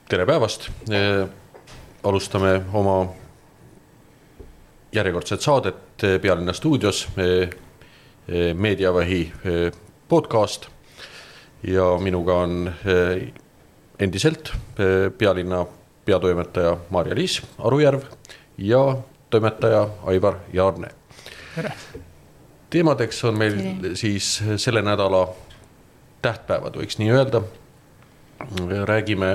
Tere päevast! Alustame oma järjekordset saadet Pealinna stuudios, Meediavähi podcast ja minuga on endiselt Pealinna peatoimetaja Maarja-Liis Arujärv ja toimetaja Aivar Jaarne. Tere. Teemadeks on meil siis selle nädala tähtpäevad, võiks nii öelda. Räägime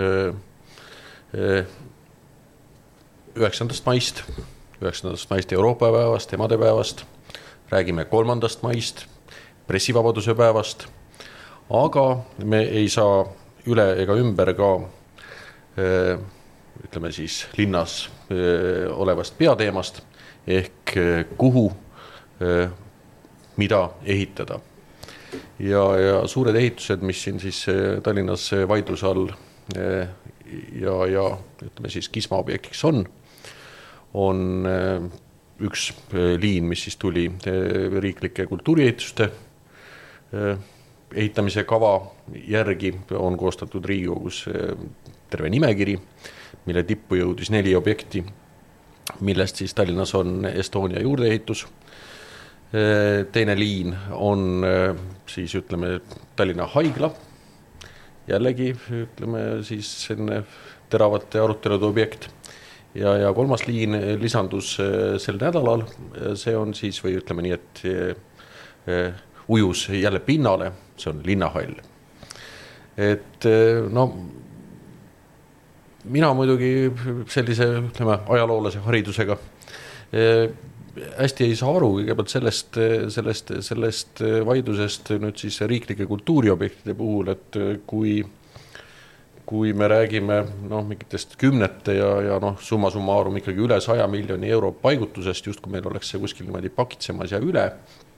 9. maist, 9. maist Euroopa päevast, emadepäevast, räägime 3. maist, pressivabaduse päevast, aga me ei saa üle ega ümber ka ütleme siis linnas olevast peateemast ehk kuhu, mida ehitada. Ja suured ehitused, mis siin siis Tallinnas vaidluse all ja ütleme siis kismaobjektiks on üks liin, mis siis tuli riiklike kultuuriehituste ehitamise kava järgi, on koostatud Riigikogus terve nimekiri, mille tippu jõudis 4 objekti, millest siis Tallinnas on Estonia juurdeehitus. Teine liin on siis ütleme Tallinna haigla, jällegi ütleme siis selline teravate arutelude objekt ja 3. liin lisandus sel nädalal, see on siis või ütleme nii, et ujus jälle pinnale, see on linnahall. Et no mina muidugi sellise ütleme ajaloolase haridusega hästi ei saa aru kõigepealt sellest vaidlusest nüüd siis riiklike kultuuriobjektide puhul, et kui me räägime mingitest kümnete ja summa summarum ikkagi üle 100 miljoni euro paigutusest, just kui meil oleks see kuskil niimoodi pakitsemas ja üle,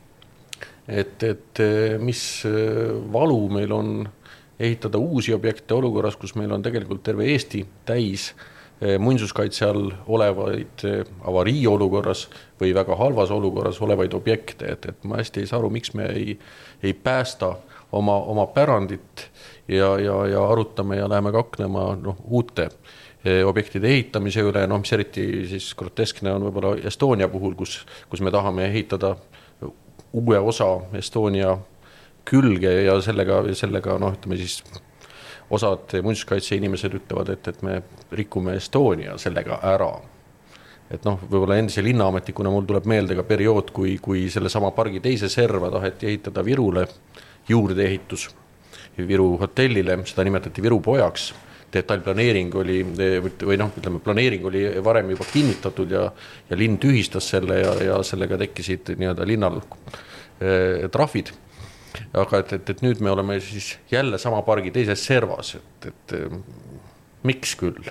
et mis valu meil on ehitada uusi objekte olukorras, kus meil on tegelikult terve Eesti täis muinsuskaitse all olevaid avarii olukorras või väga halvas olukorras olevaid objekte, et ma hästi ei saa aru, miks me ei päästa oma pärandit ja arutame ja läheme kaknema uute objektide ehitamise üle, mis eriti siis groteskne on võib-olla Estonia puhul, kus me tahame ehitada uue osa Estonia külge ja sellega ütleme siis osad muinsuskaitse inimesed ütlevad, et me rikume Estonia sellega ära. Et võib-olla endise linnaametikuna mul tuleb meelde ka periood, kui selle sama pargi teise serva taheti ehitada Virule juurdeehitus Viru hotellile, seda nimetati Viru pojaks. Detailplaneering oli, planeering oli varem juba kinnitatud ja linn tühistas selle ja sellega tekkisid nii-öelda linnal trahvid. Aga et nüüd me oleme siis jälle sama pargi teises servas, et miks küll?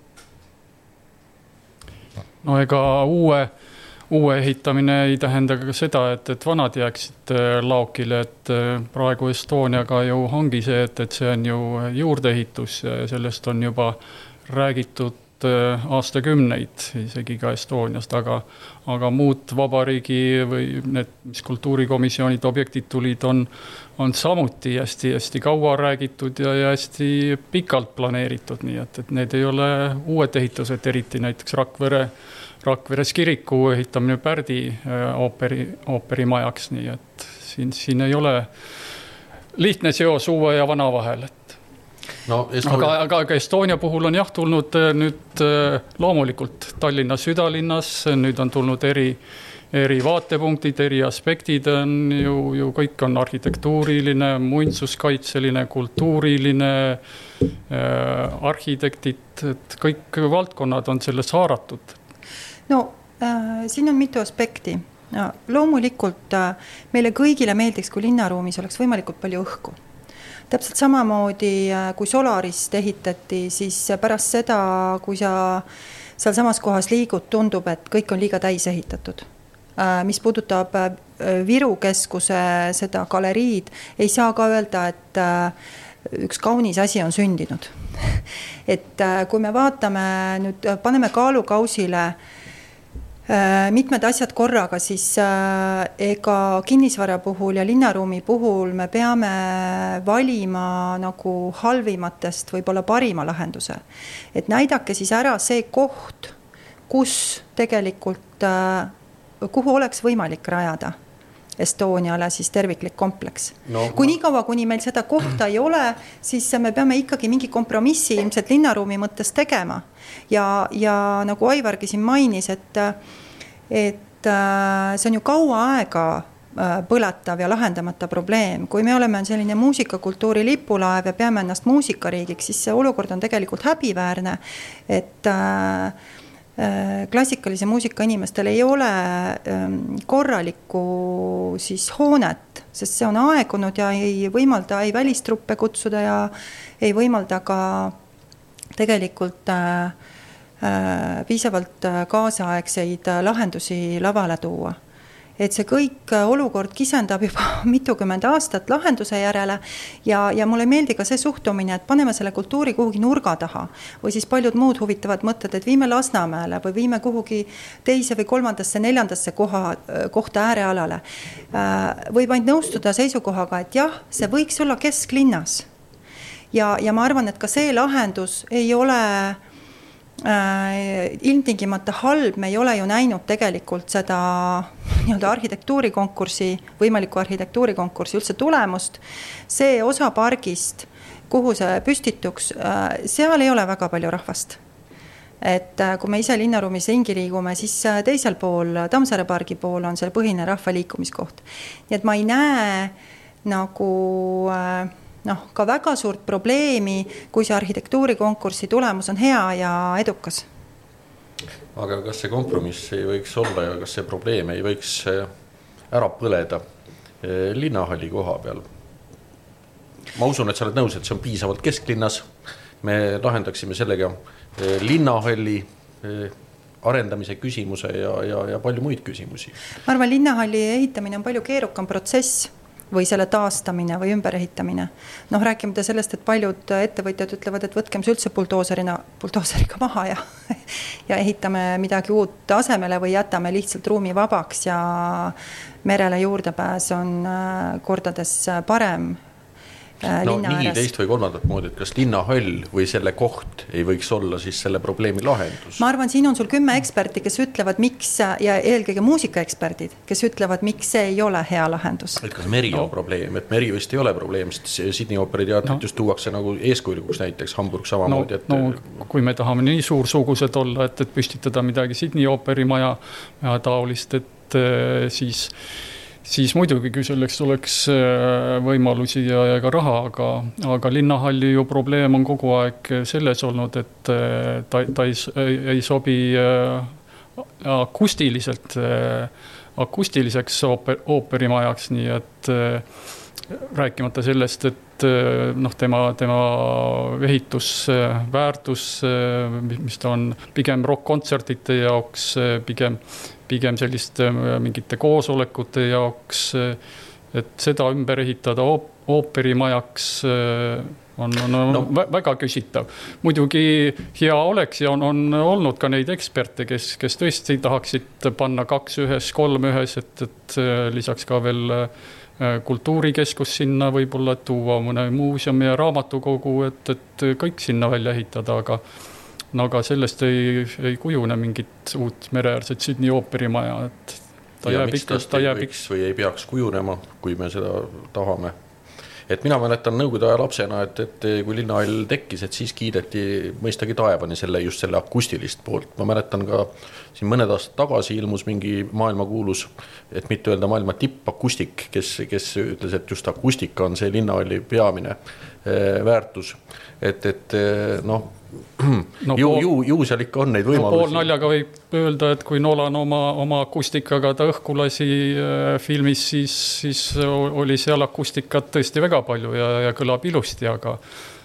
No ega uue ehitamine ei tähenda ka seda, et vanad jääksid laokile, et praegu Estoniaga ju ongi see, et see on ju juurdeehitus ja sellest on juba räägitud aastakümneid, isegi ka Estoniast, aga muud vabariigi või need, mis kultuurikomisjonid objektid tulid, on samuti hästi kaua räägitud ja hästi pikalt planeeritud, nii et need ei ole uued ehitused, eriti näiteks Rakveres kiriku ehitamine Pärdi ooperimajaks, nii et siin ei ole lihtne seos uue ja vana vahel. Aga Estonia puhul on tulnud nüüd loomulikult Tallinna südalinnas, nüüd on tulnud eri vaatepunktid, eri aspektid on ju kõik on arhitektuuriline, muinsuskaitseline, kultuuriline, arhitektid, et kõik valdkonnad on selles haaratud. Siin on mitu aspekti. Loomulikult meile kõigile meeldiks, kui linnaruumis oleks võimalikult palju õhku. Täpselt samamoodi, kui Solarist ehitati, siis pärast seda, kui sa seal samas kohas liigud, tundub, et kõik on liiga täis ehitatud. Mis puudutab Viru keskuse seda galeriid, ei saa ka öelda, et üks kaunis asi on sündinud. Et kui me vaatame nüüd, paneme kaalukausile mitmed asjad korraga, siis ega kinnisvara puhul ja linnaruumi puhul me peame valima nagu halvimatest võib-olla parima lahenduse. Et näidake siis ära see koht, kus tegelikult, kuhu oleks võimalik rajada Estoniale siis terviklik kompleks. Kui nii kaua, kuni meil seda kohta ei ole, siis me peame ikkagi mingi kompromissi ilmselt linnaruumi mõttes tegema. Ja nagu Aivargi siin mainis, et see on ju kaua aega põletav ja lahendamata probleem. Kui me oleme selline muusikakultuuri lipulaev ja peame ennast muusikariigiks, siis see olukord on tegelikult häbiväärne, et klassikalise muusika inimestel ei ole korralikku siis hoonet, sest see on aegunud ja ei võimalda ei välistruppe kutsuda ja ei võimalda ka tegelikult piisavalt kaasaegseid lahendusi lavale tuua. Et see kõik olukord kisendab juba mitukümmend aastat lahenduse järele ja mulle meeldi ka see suhtumine, et paneme selle kultuuri kuhugi nurga taha või siis paljud muud huvitavad mõtted, et viime Lasnamäele või viime kuhugi teise või kolmandasse, neljandasse kohta äärealale. Võib ainult nõustuda seisukohaga, et jah, see võiks olla kesklinnas. Ja ma arvan, et ka see lahendus ei ole ilmtingimata halb, me ei ole ju näinud tegelikult seda arhitektuurikonkursi, võimaliku arhitektuurikonkursi üldse tulemust. See osa pargist, kuhu see püstituks, seal ei ole väga palju rahvast. Et kui me ise linnaruumis ringi liigume, siis teisel pool, Tammsaare pargi pool on seal põhine rahvaliikumiskoht. Nii et ma ei näe nagu ka väga suurt probleemi, kui see arhitektuurikonkursi tulemus on hea ja edukas. Aga kas see kompromiss ei võiks olla ja kas see probleem ei võiks ära põleda linnahalli koha peal? Ma usun, et sa oled nõus, et see on piisavalt kesklinnas. Me lahendaksime sellega linnahalli arendamise küsimuse ja palju muid küsimusi. Ma arvan, linnahalli ehitamine on palju keerukam protsess või selle taastamine või ümberehitamine. Rääkimata sellest, et paljud ettevõtjad ütlevad, et võtkem see üldse buldooseriga maha ja ehitame midagi uut asemele või jätame lihtsalt ruumi vabaks ja merele juurdepääs on kordades parem. Nii teist või kolmandat moodi, et kas linnahall või selle koht ei võiks olla siis selle probleemi lahendus? Ma arvan, siin on sul 10 eksperti, kes ütlevad, miks, ja eelkõige muusikaeksperdid, kes ütlevad, miks see ei ole hea lahendus. Et kas meri on probleem, et meri vist ei ole probleem, sest Sydney ooperiteatrit just tuuakse nagu eeskujulikuks näiteks, Hamburg samamoodi. Kui me tahame nii suursugused olla, et püstitada midagi Sydney ooperimaja taolist, et siis muidugi, kui selleks oleks võimalusi ja ka raha, aga linnahalli ju probleem on kogu aeg selles olnud, et ta ei sobi akustiliseks ooperimajaks, nii et rääkimata sellest, et tema ehitusväärtus, mis ta on pigem rock-kontsertite jaoks, pigem selliste mingite koosolekute jaoks, et seda ümber ehitada ooperimajaks on väga küsitav. Muidugi hea oleks ja on olnud ka neid eksperte, kes tõesti tahaksid panna 2 ühes, 3 ühes, et lisaks ka veel kultuurikeskus sinna võib-olla tuua mõne muuseumi ja raamatukogu, et kõik sinna välja ehitada, aga sellest ei kujune mingit uut mereäärset Sydney ooperimaja, et ta jääb või ei peaks kujunema, kui me seda tahame. Et mina mäletan nõukogude aja lapsena, et kui linnahall tekkis, et siis kiideti mõistagi taevani just selle akustilist poolt. Ma mäletan ka siin mõned aastad tagasi ilmus mingi maailmakuulus, et mitte öelda maailma tippakustik, kes ütles, et just akustika on see linnahalli peamine väärtus. Ju seal ikka on neid võimalusi. Pool naljaga võib öelda, et kui Nolan oma akustikaga ta õhku lasi filmis, siis oli seal akustikat tõesti väga palju ja kõlab ilusti, aga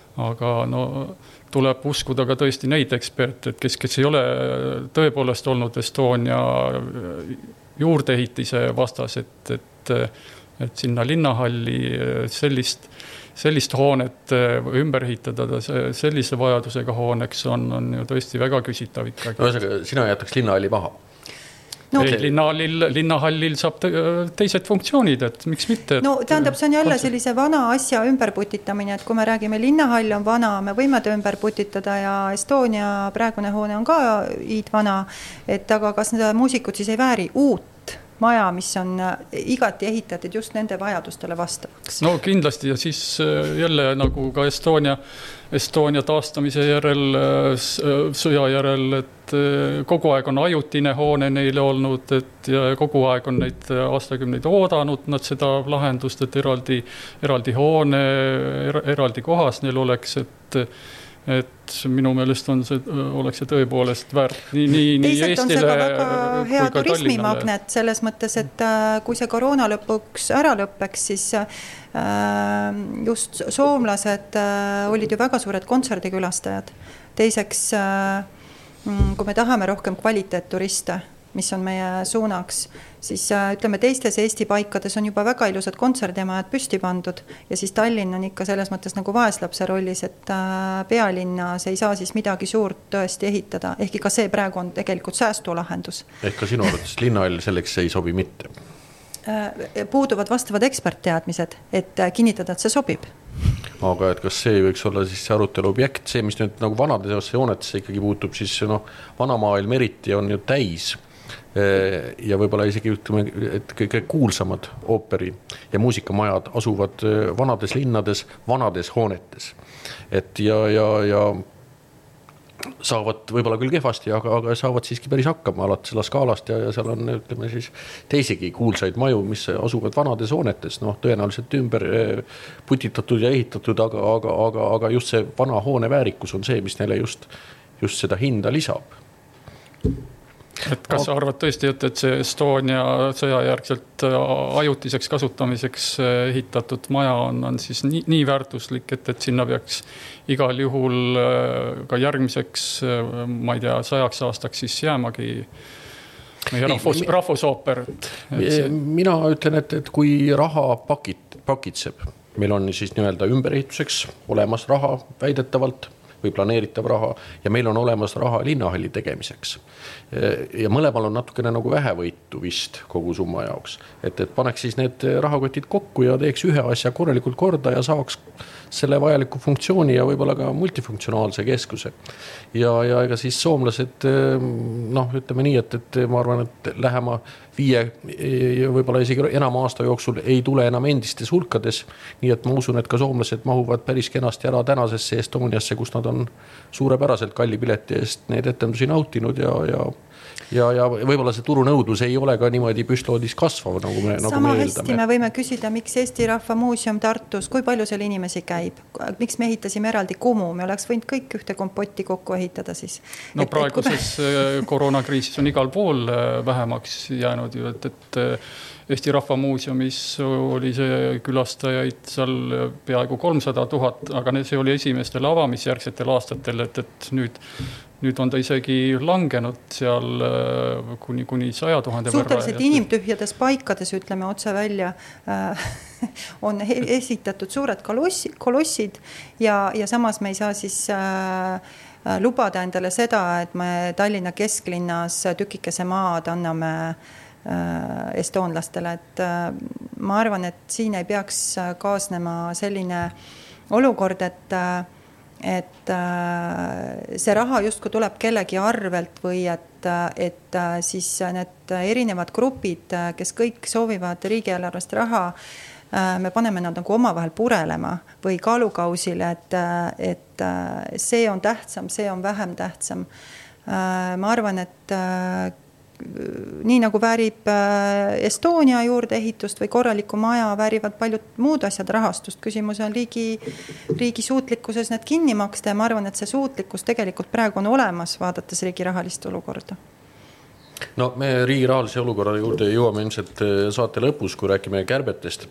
tuleb uskuda ka tõesti neid eksperte, kes ei ole tõepoolest olnud Estonia juurdeehitise vastas, et sinna linnahalli sellist hoonet ümber ehitada, sellise vajadusega hooneks on ju tõesti väga küsitav ikkagi. Sina jätaks linnahalli maha? No, linnahallil saab teised funktsioonid, et miks mitte. No tähendab, see on jälle sellise vana asja ümberputitamine, et kui me räägime linnahall on vana, me võime ta ümber putitada ja Estonia praegune hoone on ka iidvana, et aga kas need muusikud siis ei vääri uut maja, mis on igati ehitatud just nende vajadustele vastavaks? No kindlasti ja siis jälle nagu ka Estonia taastamise järel, sõja järel, et kogu aeg on ajutine hoone neile olnud, et ja kogu aeg on neid aastakümneid oodanud nad seda lahendust, et eraldi hoone, eraldi kohas neil oleks, et minu meelest oleks see tõepoolest väärt nii Eestile on see ka väga hea turismimagnet selles mõttes, et kui see koroona lõpuks ära lõppeks, siis just soomlased olid ju väga suured kontserdikülastajad. Teiseks, kui me tahame rohkem kvaliteetturiste, mis on meie suunaks, siis ütleme teistes Eesti paikades on juba väga ilusad kontserdimajad püsti pandud ja siis Tallinn on ikka selles mõttes nagu vaeslapse rollis, et pealinnas ei saa siis midagi suurt tõesti ehitada, ehkki ka see praegu on tegelikult säästulahendus. Ehk ka sinu arvates linnahall selleks ei sobi mitte? Puuduvad vastavad ekspertteadmised, et kinnitada, et see sobib. Aga et kas see võiks olla siis see arutelu objekt, see, mis nüüd nagu vanades hoonetesse ikkagi puutub, siis vanamaailm eriti on ju täis ja võib-olla isegi ütleme, et kõige kuulsamad ooperi ja muusikamajad asuvad vanades linnades, vanades hoonetes. Et ja saavad võib-olla küll kehvasti, aga saavad siiski päris hakkama alates selle skaalast ja seal on, ütleme siis, teisigi kuulsaid maju, mis asuvad vanades hoonetes, tõenäoliselt ümber putitatud ja ehitatud, aga just see vana hoone väärikus on see, mis neile just seda hinda lisab. Et kas sa arvad tõesti, et see Estonia sõjajärgselt ajutiseks kasutamiseks ehitatud maja on siis nii väärtuslik, et sinna peaks igal juhul ka järgmiseks, ma ei tea, 100 aastaks siis jäämagi meie rahvusooper? Mina ütlen, et kui raha pakitseb, meil on siis nii-öelda ümberehituseks olemas raha väidetavalt või planeeritav raha ja meil on olemas raha linnahalli tegemiseks. Ja mõlemal on natukene nagu vähevõitu vist kogu summa jaoks. Et paneks siis need rahakotid kokku ja teeks ühe asja korralikult korda ja saaks selle vajaliku funktsiooni ja võib-olla ka multifunktsionaalse keskuse. Ja ega siis soomlased, ütleme nii, et ma arvan, et lähema 5 ja võib-olla isegi enama aasta jooksul ei tule enam endistes hulkades. Nii et ma usun, et ka soomlased mahuvad päris kenasti ära tänasesse Estoniasse, kus nad on suurepäraselt kalli pileti eest neid etendusi nautinud ja võib-olla see turunõudlus ei ole ka niimoodi püstloodis kasvav, nagu me sama eeldame. Hästi me võime küsida, miks Eesti Rahva Muuseum Tartus, kui palju seal inimesi käib? Miks me ehitasime eraldi Kumu? Me oleks võinud kõik ühte kompotti kokku ehitada siis. Praeguses koroonakriisis on igal pool vähemaks jäänud ju, et Eesti Rahva Muuseumis oli see külastajaid seal peaaegu 300 000, aga see oli esimestel avamisjärgsetel aastatel, et nüüd on ta isegi langenud seal kuni 100 000 võrra. Suhteliselt inimtühjades paikades, ütleme otse välja, on esitatud suured kolossid ja samas me ei saa siis lubada endale seda, et me Tallinna kesklinnas tükikese maad anname estoonlastele, et ma arvan, et siin ei peaks kaasnema selline olukord, et see raha justkui tuleb kellegi arvelt või et siis need erinevad grupid, kes kõik soovivad riigieelarvest raha, me paneme nad nagu omavahel purelema või kaalukausile, et see on tähtsam, see on vähem tähtsam. Ma arvan, et nii nagu väärib Estonia juurde ehitust või korraliku maja, väärivad paljud muud asjad rahastust. Küsimus on riigi suutlikkuses need kinni maksta ja ma arvan, et see suutlikkus tegelikult praegu on olemas, vaadates riigi rahalist olukorda. No me riigi rahalise olukorra juurde jõuame ilmselt saate lõpus, kui räägime kärbetest,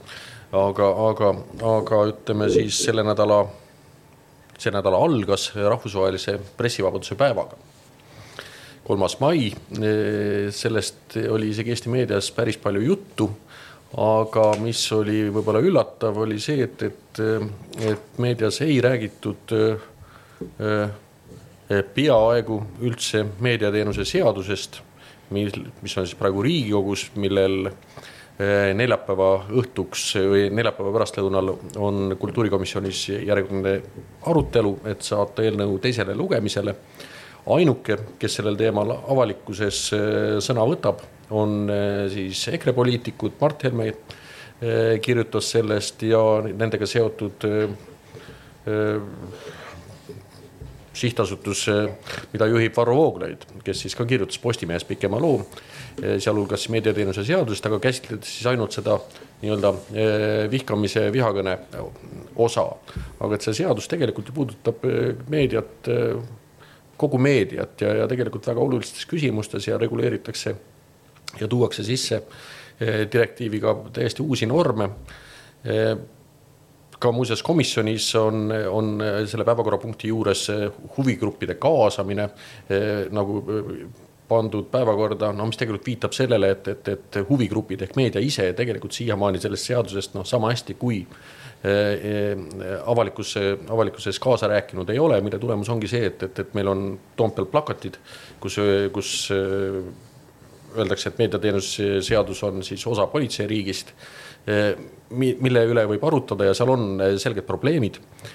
aga ütleme siis see nädala algas rahvusvahelise pressivabaduse päevaga. 3. mai, sellest oli isegi Eesti meedias päris palju juttu, aga mis oli võib-olla üllatav, oli see, et meedias ei räägitud peaaegu üldse meediateenuse seadusest, mis on siis praegu Riigikogus, millel neljapäeva õhtuks või neljapäeva pärastlõunal on kultuurikomisjonis järgmine arutelu, et saata eelnõu teisele lugemisele. Ainuke, kes sellel teemal avalikkuses sõna võtab, on siis EKRE poliitikud. Mart Helme kirjutas sellest ja nendega seotud sihtasutus, mida juhib Varro Vooglaid, kes siis ka kirjutas Postimehes pikema loo, sealhulgas meediateenuse seadusest, aga käsitledes siis ainult seda nii-öelda vihkamise vihakõne osa. Aga et see seadus tegelikult puudutab meediat, kogu meediat ja tegelikult väga olulistes küsimustes ja reguleeritakse ja tuuakse sisse direktiiviga täiesti uusi norme. Ka muuseas komisjonis on selle päevakorrapunkti juures huvigruppide kaasamine nagu pandud päevakorda, mis tegelikult viitab sellele, et huvigrupid ehk meedia ise tegelikult siiamaani sellest seadusest sama hästi kui avalikkuses kaasa rääkinud ei ole, mille tulemus ongi see, et meil on Toompeal plakatid, kus öeldakse, et meediateenuse seadus on siis osa politseiriigist, mille üle võib arutada ja seal on selged probleemid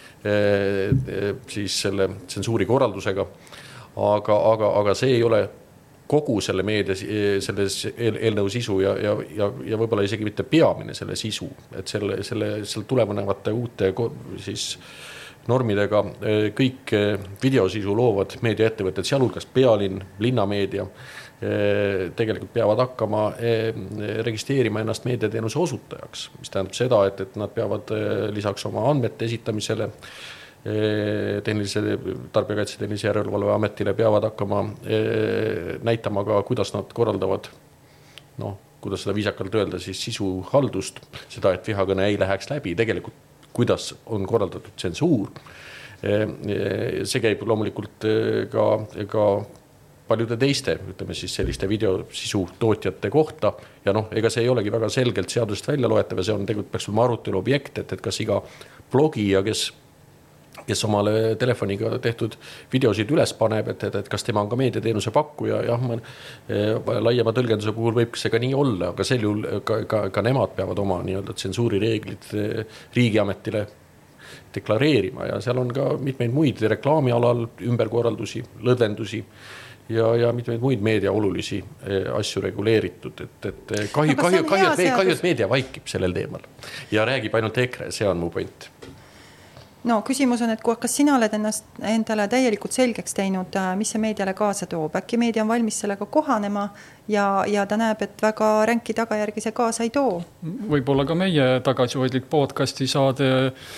siis selle tsensuuri korraldusega, aga see ei ole kogu selle meedia, selles eelnõu sisu ja võib-olla isegi mitte peamine selle sisu, et selle tulevanevate uute siis normidega kõik videosisu loovad meediaettevõtted, sealhulgas Pealinn, linnameedia, tegelikult peavad hakkama registreerima ennast meediateenuse osutajaks, mis tähendab seda, et nad peavad lisaks oma andmete esitamisele Tarbijakaitse Tehnilise Järelevalve Ametile peavad hakkama näitama ka, kuidas nad korraldavad, kuidas seda viisakalt öelda, siis sisuhaldust, seda, et vihakõne ei läheks läbi, tegelikult kuidas on korraldatud tsensuur. See käib loomulikult ka paljude teiste, ütleme siis selliste videosisu tootjate kohta ja ega see ei olegi väga selgelt seadusest välja loetav ja see on tegelikult peaks olema arutelu objekt, et kas iga blogija, kes omale telefoniga tehtud videosid üles paneb, et kas tema on ka meediateenuse pakkuja, laiema tõlgenduse puhul võib see ka nii olla, aga sel juhul ka nemad peavad oma nii-öelda tsensuurireeglid riigiametile deklareerima ja seal on ka mitmeid muid reklaamialal ümberkorraldusi, lõdvendusi ja mitmeid muid meedia olulisi asju reguleeritud, et kahju, et meedia vaikib sellel teemal ja räägib ainult EKRE, see on mu point. Küsimus on, et kas sina oled endale täielikult selgeks teinud, mis see meediale kaasa toob. Äkki meedia on valmis sellega kohanema ja ta näeb, et väga ränki tagajärgi see kaasa ei too. Võib-olla ka meie tagasihoidlik podcasti saade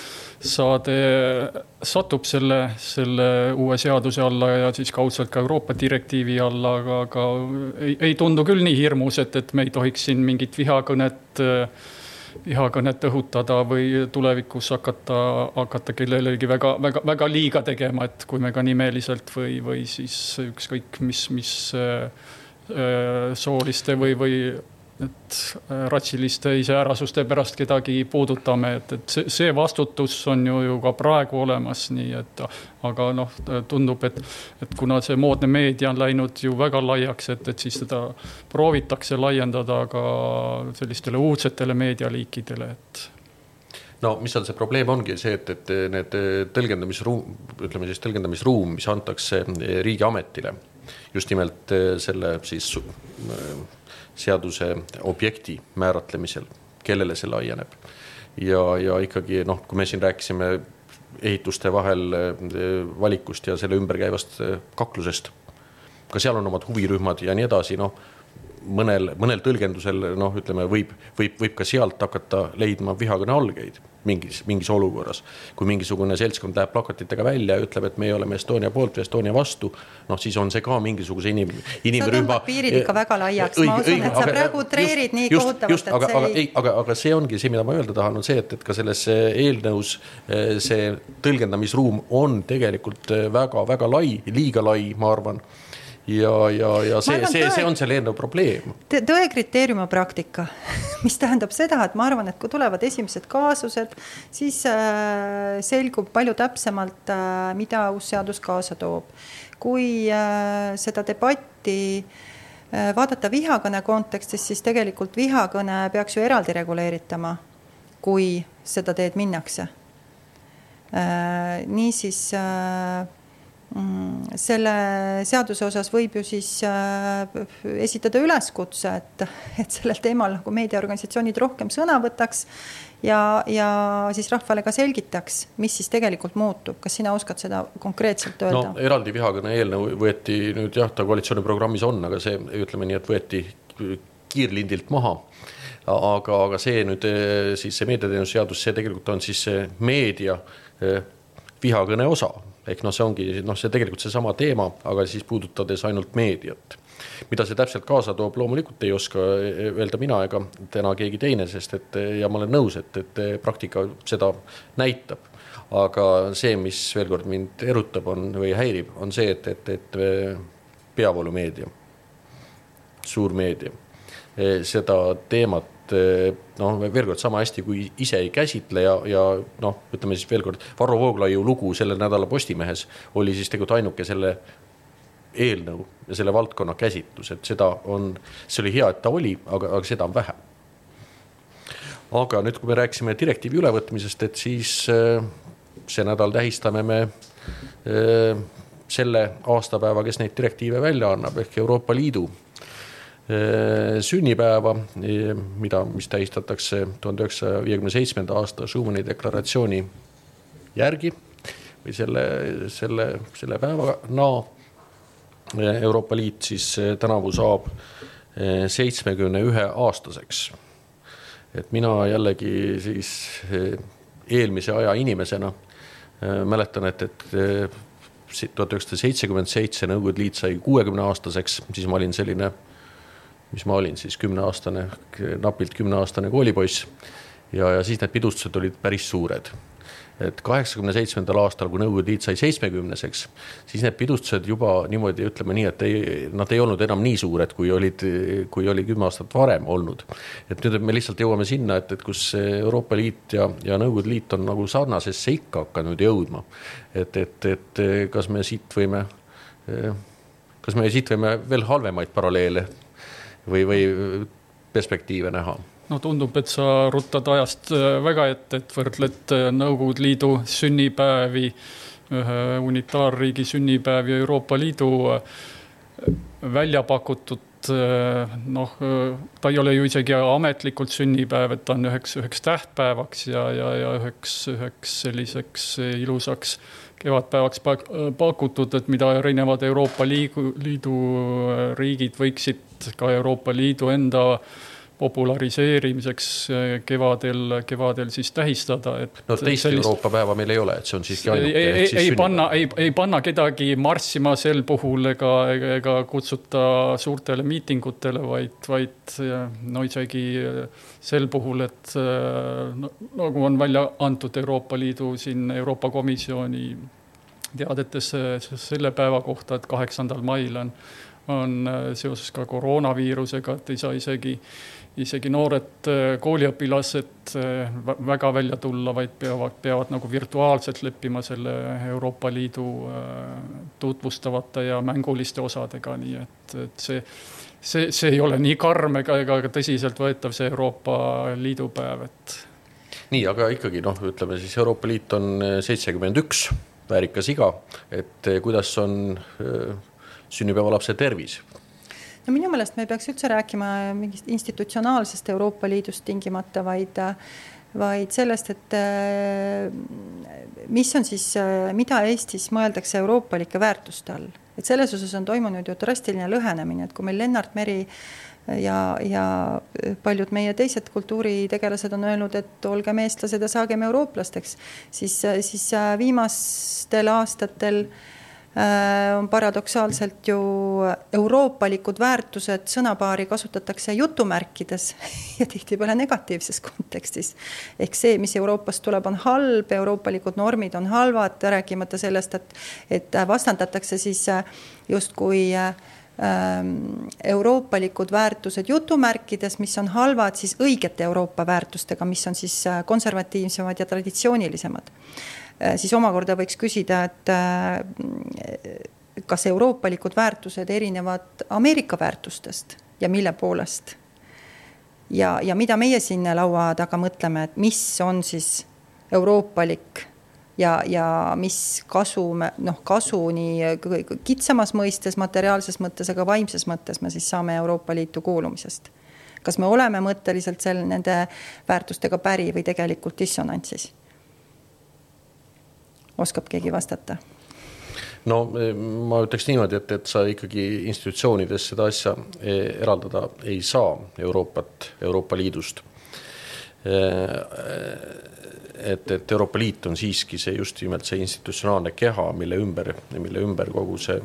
satub selle uue seaduse alla ja siis kaudselt ka Euroopa direktiivi alla, aga ei tundu küll nii hirmus, et me ei tohiks siin mingit vihakõnet õhutada või tulevikus hakata kellelegi väga liiga tegema, et kui me ka nimeliselt või siis ükskõik mis sooliste või ratsiliste iseärasuste pärast kedagi puudutame, et see vastutus on ju ka praegu olemas, nii et aga tundub, et kuna see moodne meedia on läinud ju väga laiaks, et siis seda proovitakse laiendada ka sellistele uudsetele meedialiikidele, et mis on see probleem ongi see, et need tõlgendamisruum, mis antakse riigiametile, just nimelt selle siis seaduse objekti määratlemisel, kellele see laieneb. Ja ikkagi, kui me siin rääkisime ehituste vahel valikust ja selle ümberkäivast kaklusest, ka seal on omad huvirühmad ja nii edasi, mõnel tõlgendusel, ütleme, võib ka sealt hakata leidma vihakõne algeid mingis olukorras. Kui mingisugune seltskond läheb plakatitega välja ja ütleb, et me oleme Estonia poolt või Estonia vastu, siis on see ka mingisuguse inimrühma. Sa tõmbad piirid ikka väga laiaks. Ma usun, et sa praegu treerid nii kohutavalt, aga see ongi see, mida ma öelda tahan, on see, et ka selles eelnõus see tõlgendamisruum on tegelikult väga lai, liiga lai, ma arvan. Ja see on selle eelnõu probleem. Tõe kriteeriumi praktika, mis tähendab seda, et ma arvan, et kui tulevad esimesed kaasused, siis selgub palju täpsemalt, mida uus seadus kaasa toob. Kui seda debatti vaadata vihakõne kontekstis, siis tegelikult vihakõne peaks ju eraldi reguleeritama, kui seda teed minnakse. Niisiis selle seaduse osas võib ju siis esitada üleskutse, et sellel teemal nagu meediaorganisatsioonid rohkem sõna võtaks ja siis rahvale ka selgitaks, mis siis tegelikult muutub. Kas sina oskad seda konkreetselt öelda? No eraldi vihakõne eelnõu võeti nüüd ta koalitsiooni programmis on, aga see ütleme nii, et võeti kiirlindilt maha. Aga see nüüd siis see meediateenuse seadus, see tegelikult on siis see meedia vihakõne osa. Ehk see ongi see tegelikult see sama teema, aga siis puudutades ainult meediat. Mida see täpselt kaasa toob, loomulikult ei oska öelda mina ega täna keegi teine, sest ja ma olen nõus, et praktika seda näitab. Aga see, mis veel kord mind erutab või häirib, on see, et peavoolumeedia, suur meedia, seda teemat veel kord sama hästi kui ise ei käsitle ja ütleme siis veel kord, Varro Vooglaiu lugu selle nädala Postimehes oli siis tegelikult ainuke selle eelnõu ja selle valdkonna käsitlus, et see oli hea, et ta oli, aga seda on vähe. Aga nüüd, kui me rääksime direktiivi ülevõtmisest, et siis see nädal tähistame me selle aastapäeva, kes neid direktiive välja annab, ehk Euroopa Liidu sünnipäeva, mis tähistatakse 1957. aasta Schumanni deklaratsiooni järgi või selle päevana. Euroopa Liit siis tänavu saab 71 aastaseks. Et mina jällegi siis eelmise aja inimesena mäletan, et 1977 Nõukogude Liit sai 60 aastaseks, siis ma olin selline siis 10-aastane, napilt 10-aastane koolipoiss ja siis need pidustused olid päris suured. Et 87. aastal, kui Nõukogude Liit sai 70-seks, siis need pidustused juba niimoodi ütleme nii, et nad ei olnud enam nii suured, kui oli 10 aastat varem olnud. Et nüüd me lihtsalt jõuame sinna, et kus Euroopa Liit ja Nõukogude Liit on nagu sarnasesse ikka hakanud jõudma. Et kas me siit võime veel halvemaid paralleele või perspektiive näha? No tundub, et sa ruttad ajast väga et võrdled Nõukogude Liidu sünnipäevi, ühe unitaarriigi sünnipäev ja Euroopa Liidu välja pakutud, ta ei ole ju isegi ametlikult sünnipäev, et ta on üheks tähtpäevaks ja üheks selliseks ilusaks kevadpäevaks pakutud, et mida erinevad Euroopa Liidu riigid võiksid ka Euroopa Liidu enda populariseerimiseks kevadel siis tähistada. Teist Euroopa päeva meil ei ole, et see on siiski ainuke. Ei panna kedagi marssima sel puhul ega kutsuta suurtele miitingutele, vaid isegi sel puhul, et nagu on välja antud Euroopa Liidu siin Euroopa Komisjoni teadetes selle päeva kohta, et 8. mail on seoses ka koroonaviirusega, et ei saa isegi noored kooliõpilased väga välja tulla, vaid peavad nagu virtuaalselt leppima selle Euroopa Liidu tutvustavate ja mänguliste osadega, nii et see ei ole nii karm ega tõsiselt võetav see Euroopa Liidu päev. Nii, aga ikkagi ütleme siis Euroopa Liit on 71 väärikas iga, et kuidas on sünnipäeva lapse tervis? No minu meelest me ei peaks üldse rääkima mingist institutsionaalsest Euroopa Liidust tingimata, vaid sellest, et mis on siis, mida Eestis mõeldakse euroopalike väärtuste all. Et selles osas on toimunud ju drastiline lõhenemine, et kui meil Lennart Meri ja paljud meie teised kultuuritegelased on öelnud, et olgem eestlased ja saagem eurooplasteks, siis viimastel aastatel on paradoksaalselt ju euroopalikud väärtused sõnapaari kasutatakse jutumärkides ja tihtipeale negatiivses kontekstis. Ehk see, mis Euroopast tuleb, on halb, euroopalikud normid on halvad, rääkimata sellest, et vastandatakse siis justkui euroopalikud väärtused jutumärkides, mis on halvad, siis õigete Euroopa väärtustega, mis on siis konservatiivsemad ja traditsioonilisemad. Siis omakorda võiks küsida, et kas euroopalikud väärtused erinevad Ameerika väärtustest ja mille poolest. Ja mida meie siin laua taga mõtleme, et mis on siis euroopalik ja mis kasu nii kitsamas mõistes, materiaalses mõttes, aga vaimses mõttes me siis saame Euroopa Liitu kuulumisest. Kas me oleme mõtteliselt nende väärtustega päri või tegelikult dissonantsis? Oskab keegi vastata? No ma ütleks niimoodi, et sa ikkagi institutsioonides seda asja eraldada ei saa Euroopa Liidust. Et Euroopa Liit on siiski see just nimelt see institutsionaalne keha, mille ümber kogu see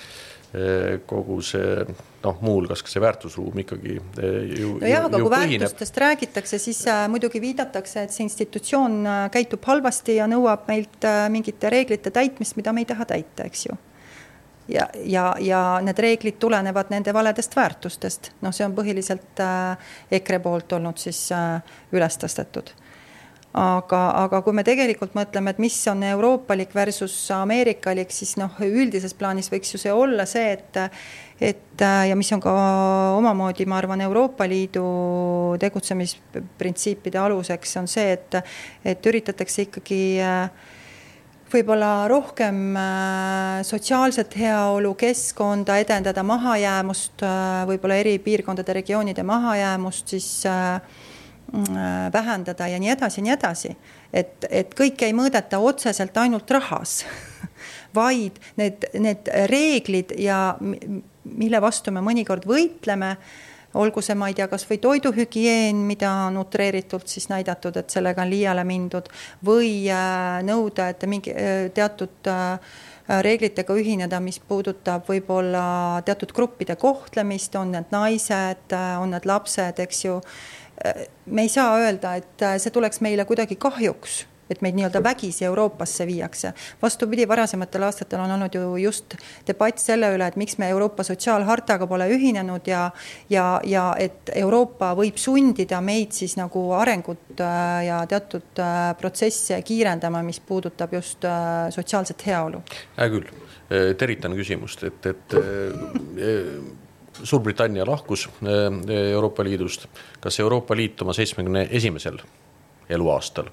muuhulgas ka see väärtusruum ikkagi aga kui väärtustest räägitakse, siis muidugi viidatakse, et see institutsioon käitub halvasti ja nõuab meilt mingite reeglite täitmist, mida me ei taha täita, eks ju. Ja need reeglid tulenevad nende valedest väärtustest. See on põhiliselt EKRE poolt olnud siis üles tõstetud. Aga kui me tegelikult mõtleme, et mis on euroopalik versus ameerikalik, siis üldises plaanis võiks ju see olla see, et ja mis on ka omamoodi, ma arvan, Euroopa Liidu tegutsemisprintsiipide aluseks on see, et üritatakse ikkagi võib-olla rohkem sotsiaalset heaolu, keskkonda edendada, mahajäämust, võib-olla eri piirkondade regioonide mahajäämust, siis vähendada ja nii edasi. Et kõik ei mõõdeta otseselt ainult rahas, vaid need reeglid ja mille vastu me mõnikord võitleme, olgu see, ma ei tea, kas või toiduhügieen, mida on utreeritult siis näidatud, et sellega on liiale mindud, või nõuda, et mingi teatud reeglitega ühineda, mis puudutab võib-olla teatud gruppide kohtlemist, on need naised, on need lapsed, eks ju. Me ei saa öelda, et see tuleks meile kuidagi kahjuks, et meid nii-öelda vägisi Euroopasse viiakse. Vastupidi, varasematel aastatel on olnud ju just debatt selle üle, et miks me Euroopa sotsiaalhartaga pole ühinenud ja et Euroopa võib sundida meid siis nagu arengut ja teatud protsesse kiirendama, mis puudutab just sotsiaalset heaolu. Küll, teritan küsimust, et Suurbritannia lahkus Euroopa Liidust. Kas Euroopa Liit oma 71. eluaastal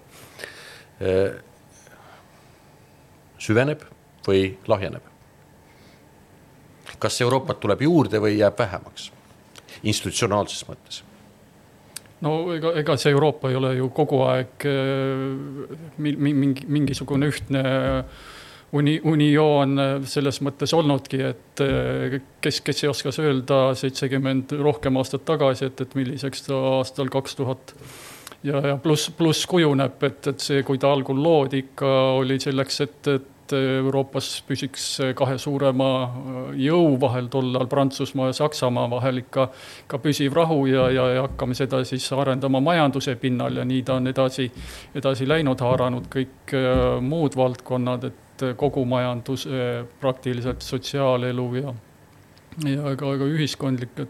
süveneb või lahjeneb? Kas Euroopat tuleb juurde või jääb vähemaks institutsionaalses mõttes? No ega see Euroopa ei ole ju kogu aeg mingisugune ühtne unioon selles mõttes olnudki, et kes ei oskas öelda 70 rohkem aastat tagasi, et milliseks ta aastal 2000 ja pluss kujuneb, et see, kui ta algul loodi ikka oli selleks, et Euroopas püsiks kahe suurema jõu vahel tollal Prantsusmaa ja Saksamaa vahel ikka püsiv rahu ja hakkame seda siis arendama majanduse pinnal ja nii ta on edasi läinud, haaranud kõik muud valdkonnad, et kogu majandus, praktiliselt sotsiaalelu ja ka ühiskondlikud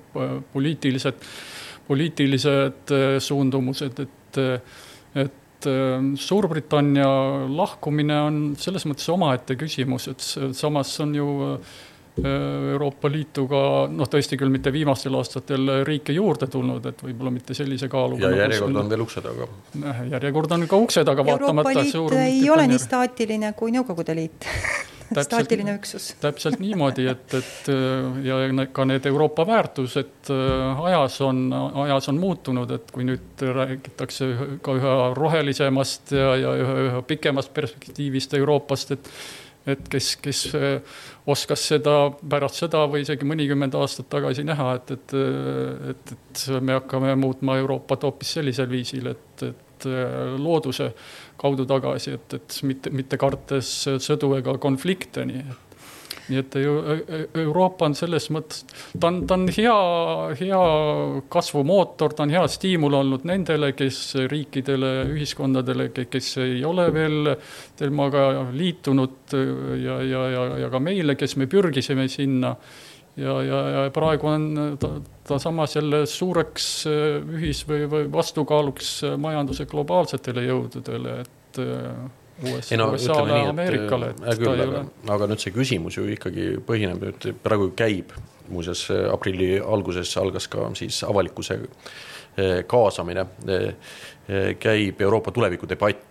poliitilised suundumused, et Suurbritannia lahkumine on selles mõttes omaette küsimus, et samas on ju Euroopa Liituga, tõesti küll mitte viimastel aastatel riike juurde tulnud, et võib-olla mitte sellise kaaluga. Ja järjekord on veel uksed, aga... Järjekord on ka uksed, aga vaatamata... Euroopa Liit ei ole nii staatiline kui Nõukogude Liit. Staatiline üksus. Täpselt niimoodi, et ja ka need Euroopa väärtused ajas on muutunud, et kui nüüd räägitakse ka ühe rohelisemast ja ühe pikemast perspektiivist Euroopast, et kes oskas seda pärast seda või isegi mõnikümmend aastat tagasi näha, et me hakkame muutma Euroopat hoopis sellisel viisil, et looduse kaudu tagasi, et mitte kartes sõdu ega konflikte. Nii et Euroopa on selles mõttes, ta on hea kasvumootor, ta on hea stiimul olnud nendele, kes riikidele, ühiskondadele, kes ei ole veel temaga liitunud ja ka meile, kes me pürgisime sinna. Ja praegu on ta samas jälle suureks või vastukaaluks majanduse globaalsetele jõududele, USA-le, Ameerikale, et ta ei ole. Aga nüüd see küsimus ju ikkagi põhineb, nüüd praegu käib, muuseas aprilli alguses algas ka siis avalikkuse kaasamine, käib Euroopa tuleviku debatt.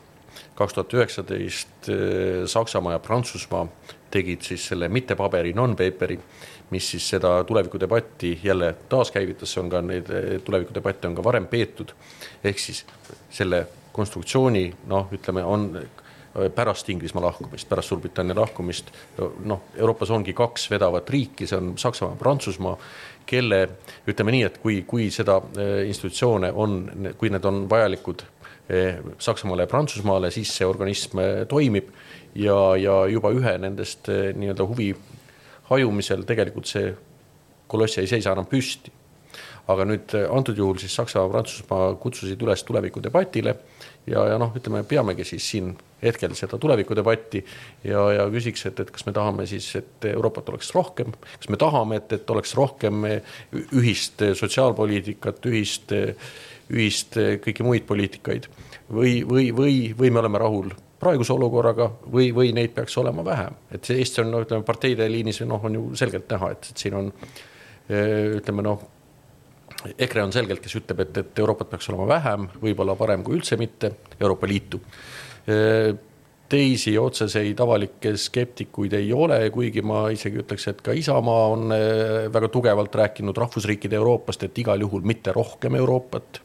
2019 Saksamaa ja Prantsusmaa tegid siis selle mittepaberi, non-paperi, mis siis seda tuleviku debatti jälle taaskäivitas, on ka neid tuleviku debatte on ka varem peetud, ehk siis selle konstruktsiooni, ütleme, on pärast Inglismaa lahkumist, pärast Suurbritannia lahkumist, Euroopas ongi 2 vedavat riiki, see on Saksamaa ja Prantsusmaa, kelle, ütleme nii, et kui seda institutsioone on, kui need on vajalikud Saksamaale ja Prantsusmaale, siis see organism toimib ja juba ühe nendest nii-öelda huvi hajumisel tegelikult see kolossia ei seisa enam püsti. Aga nüüd antud juhul siis Saksa ja Prantsusmaa kutsusid üles tuleviku debatile ja ütleme, peamegi siis siin hetkel seda tuleviku debatti ja küsiks, et kas me tahame siis, et Euroopat oleks rohkem, kas me tahame, et oleks rohkem ühist sotsiaalpoliitikat, ühist kõiki muid poliitikaid või me oleme rahul praeguse olukorraga või neid peaks olema vähem. Et see Eesti on, ütleme, parteide liinis on ju selgelt näha, et siin on, ütleme, EKRE on selgelt, kes ütleb, et Euroopat peaks olema vähem, võib-olla parem kui üldse mitte Euroopa Liitu. Teisi otseseid avalikke skeptikuid ei ole, kuigi ma isegi ütleks, et ka Isamaa on väga tugevalt rääkinud rahvusriikide Euroopast, et igal juhul mitte rohkem Euroopat.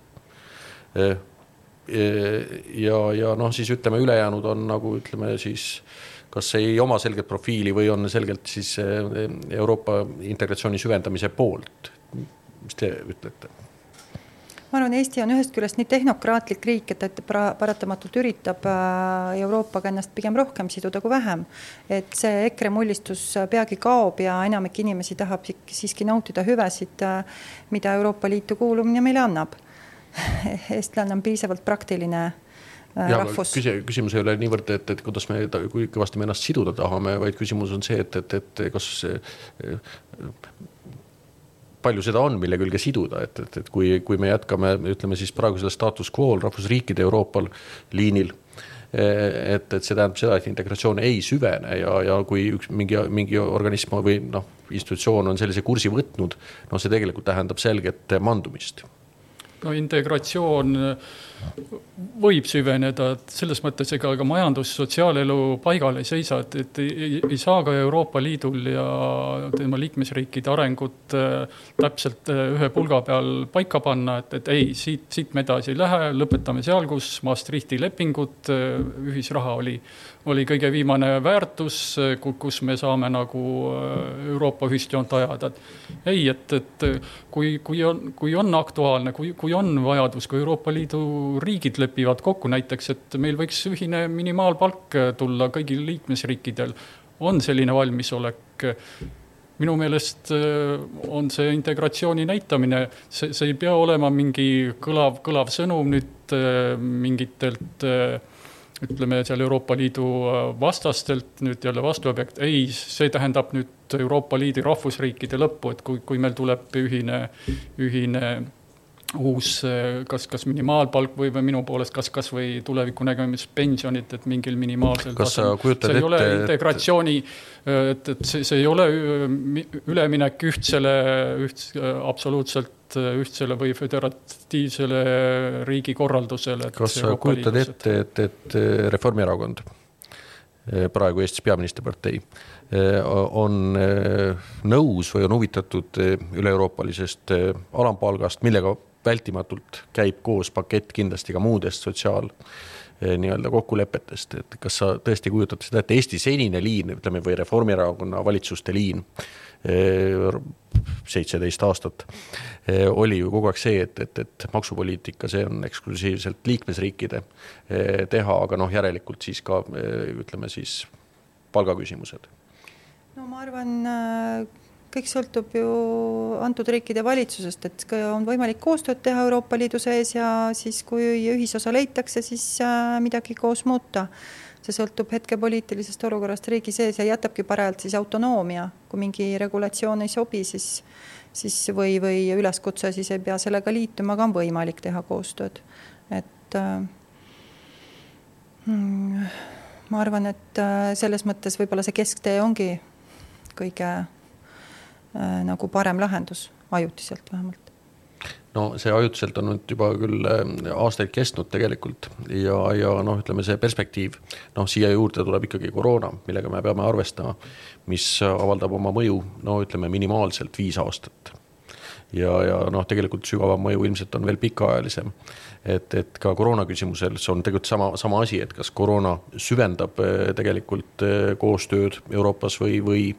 Ja siis ütleme, ülejäänud on nagu ütleme siis, kas ei oma selget profiili või on selgelt siis Euroopa integratsiooni süvendamise poolt. Mis te ütlete? Ma arvan, Eesti on ühest küljest nii tehnokraatlik riik, et paratamatult üritab Euroopaga ennast pigem rohkem siduda kui vähem. Et see EKRE mullistus peagi kaob ja enamik inimesi tahab siiski nautida hüvesid, mida Euroopa Liitu kuulumine meile annab. Eestlane on piisavalt praktiline rahvus. Küsimus ei ole niivõrd, et kuidas me, kui kõvasti me ennast siduda tahame, vaid küsimus on see, et kas palju seda on, mille külge siduda, et kui me jätkame, ütleme siis praegu selle status quo rahvusriikide Euroopal liinil, et see tähendab seda, et integratsioon ei süvene ja kui mingi organism või institutsioon on sellise kursi võtnud, see tegelikult tähendab selget mandumist. Integratsioon võib süveneda, et selles mõttes ega majandus, sotsiaalelu paigal ei seisa, et ei saa ka Euroopa Liidul ja tema liikmesriikide arengut täpselt ühe pulga peal paika panna, et ei, siit me edasi ei lähe, lõpetame seal, kus Maastrichti lepingud, ühisraha oli kõige viimane väärtus, kus me saame nagu Euroopa ühistjoont ajada. Ei, et kui on aktuaalne, kui on vajadus, kui Euroopa Liidu riigid lepivad kokku näiteks, et meil võiks ühine minimaalpalk tulla kõigil liikmesriikidel, on selline valmisolek. Minu meelest on see integratsiooni näitamine, see ei pea olema mingi kõlav sõnum nüüd mingitelt ütleme seal Euroopa Liidu vastastelt nüüd jälle vastuobjekt. Ei, see tähendab nüüd Euroopa Liidu rahvusriikide lõppu, et kui meil tuleb ühine uus kas minimaalpalk või minu poolest kas või tuleviku nägemis pensionit, et mingil minimaalsel see ei ole integratsiooni, et see ei ole üleminek absoluutselt ühtsele või föderatiivsele riigikorraldusele. Kas sa kujutad ette, et Reformierakond, praegu Eestis peaministripartei, on nõus või on huvitatud üle-euroopalisest alampalgast, millega vältimatult käib koos pakett kindlasti ka muudest nii-öelda kokkulepetest, et kas sa tõesti kujutad seda, et Eesti senine liin, ütleme, või Reformierakonna valitsuste liin 17 aastat oli ju kogu aeg see, et maksupoliitika, see on eksklusiivselt liikmesriikide teha, aga järelikult siis ka, ütleme siis, palgaküsimused. No ma arvan, kõik sõltub ju antud riikide valitsusest, et on võimalik koostööd teha Euroopa Liidu sees ja siis kui ühisosa leitakse, siis midagi koos muuta. See sõltub hetke poliitilisest olukorrast riigi sees ja jätabki parajalt siis autonoomia. Kui mingi regulatsioon ei sobi, siis või üleskutse, siis ei pea sellega liituma, aga on võimalik teha koostööd. Et Ma arvan, et selles mõttes võib-olla see kesktee ongi kõige nagu parem lahendus, ajutiselt vähemalt. No see ajutiselt on nüüd juba küll aastaid kestnud tegelikult ja ütleme see perspektiiv, siia juurde tuleb ikkagi koroona, millega me peame arvestama, mis avaldab oma mõju, ütleme minimaalselt 5 aastat. Ja tegelikult sügavam mõju ilmselt on veel pikaajalisem. Et ka koroona küsimusel see on tegelikult sama asi, et kas koroona süvendab tegelikult koostööd Euroopas või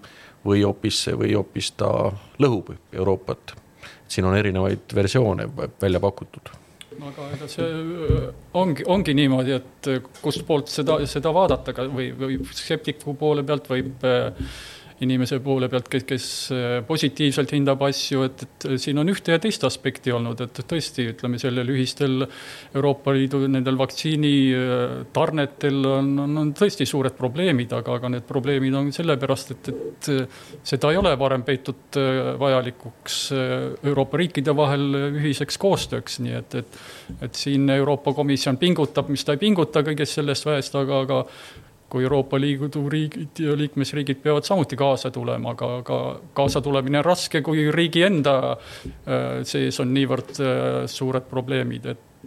hoopis ta lõhub Euroopat. Siin on erinevaid versioone välja pakutud. Aga ega see ongi niimoodi, et kust poolt seda vaadata või skeptiku poole pealt võib inimese poole pealt, kes positiivselt hindab asju, et siin on ühte ja teist aspekti olnud, et tõesti, ütleme, sellel ühistel Euroopa Liidu nendel vaktsiini tarnetel on tõesti suured probleemid, aga need probleemid on sellepärast, et seda ei ole varem peitud vajalikuks Euroopa riikide vahel ühiseks koostööks, nii et siin Euroopa Komisjon pingutab, mis ta ei pinguta kõigest sellest väest, aga kui Euroopa Liidu riigid ja liikmesriigid peavad samuti kaasa tulema, aga kaasa tulemine on raske, kui riigi enda sees on niivõrd suured probleemid,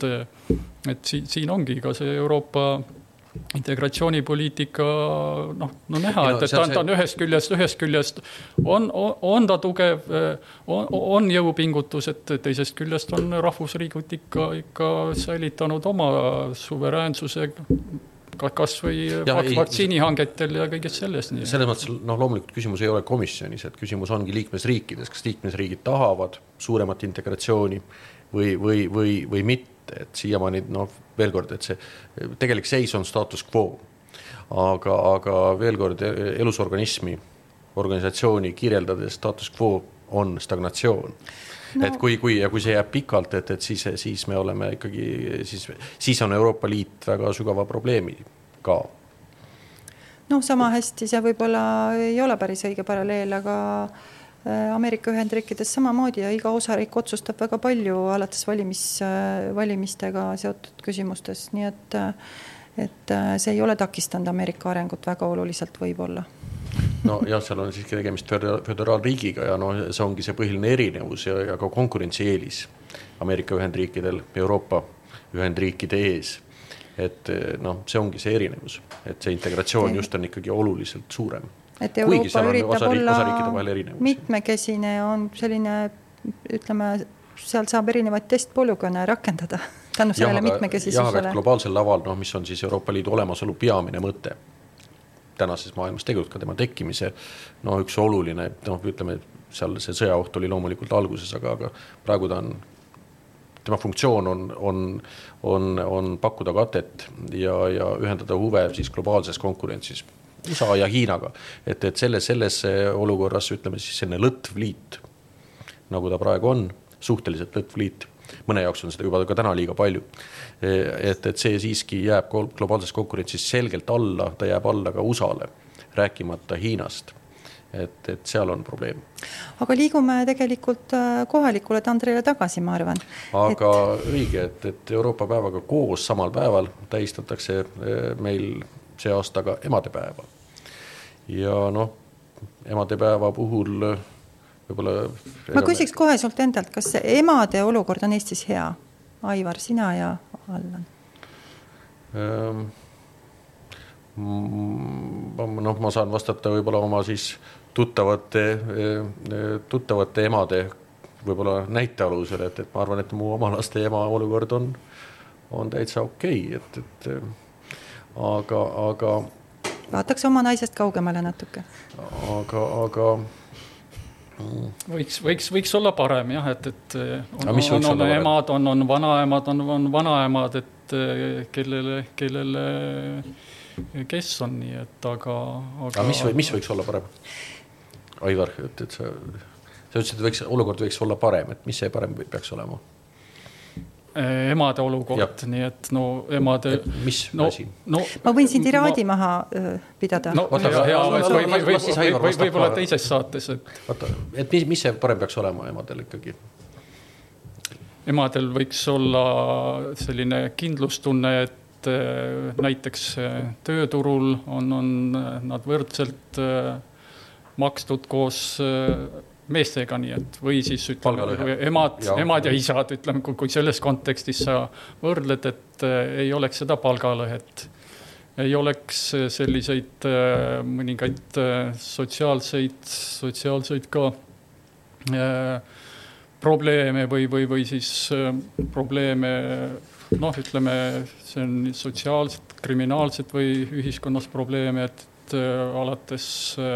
et siin ongi ka see Euroopa integratsioonipoliitika näha, et ta on ühest küljest on ta tugev, on jõupingutus, et teisest küljest on rahvusriigid ikka säilitanud oma suveräänsuse kas või vaktsiinihangetel ja kõigest sellest. Selles mõttes loomulikult küsimus ei ole komisjonis, et küsimus ongi liikmesriikides, kas liikmesriigid tahavad suuremat integratsiooni või mitte, et siiamaani veel kord, et see tegelik seis on status quo, aga veel kord elusorganismi organisatsiooni kirjeldades status quo on stagnatsioon. Et kui see jääb pikalt, et siis me oleme ikkagi, siis on Euroopa Liit väga sügava probleemi ka. Sama hästi see võib-olla ei ole päris õige paralleel, aga Ameerika Ühendriikides samamoodi ja iga osariik otsustab väga palju alates valimistega seotud küsimustes, nii et see ei ole takistanud Ameerika arengut väga oluliselt võib-olla. Seal on siiski tegemist föderaalriigiga ja see ongi see põhiline erinevus ja ka konkurentsieelis Ameerika Ühendriikidel Euroopa Ühendriikide ees. Et see ongi see erinevus, et see integratsioon just on ikkagi oluliselt suurem. Et Euroopa üritab olla mitmekesine on selline, ütleme, seal saab erinevaid testpolügoone rakendada tänu sellele mitmekesisusele. Aga globaalsel laval, mis on siis Euroopa Liidu olemasolu peamine mõte tänases maailmas tegelikult ka tema tekkimise, üks oluline, ütleme, seal see sõjaoht oli loomulikult alguses, aga praegu tema funktsioon on pakkuda katet ja ühendada huve siis globaalses konkurentsis USA ja Hiinaga, et selles olukorras, ütleme siis selline lõtvliit, nagu ta praegu on, suhteliselt lõtvliit, mõne jaoks on seda juba ka täna liiga palju, et see siiski jääb globaalses konkurentsis selgelt alla, ta jääb alla ka USA-le, rääkimata Hiinast, et seal on probleem. Aga liigume tegelikult kohalikule tandrile tagasi, ma arvan. Aga õige, et Euroopa päevaga koos samal päeval tähistatakse meil see aastaga emadepäeva. Ja emadepäeva puhul võib-olla... Ma küsiks kohe sult endalt, kas emade olukord on Eestis hea? Aivar, sina ja Allan. Ma saan vastata võib-olla oma siis tuttavate emade võib-olla näitealusel, et ma arvan, et mu oma laste ema olukord on täitsa okei, aga vaataks oma naisest kaugemale natuke. Aga võiks olla parem, jah, et on emad, on vanaemad, et kellele kes on nii, et aga mis võiks olla parem? Aivar, et sa ütlesid, et olukord võiks olla parem, et mis see parem peaks olema? Emade olukord, nii et emade... Mis asi? Ma võin siin tiraadi maha pidada. Võib-olla teises saates. Et mis see parem peaks olema emadel ikkagi? Emadel võiks olla selline kindlustunne, et et näiteks tööturul on nad võrdselt makstud koos meestega, nii et või siis ütleme, emad ja isad, ütleme, kui selles kontekstis sa võrdled, et ei oleks seda palgalõhet, ei oleks selliseid mõningaid sotsiaalseid ka probleeme või siis probleeme, noh, ütleme, see on sotsiaalselt, kriminaalselt või ühiskonnas probleeme, et alates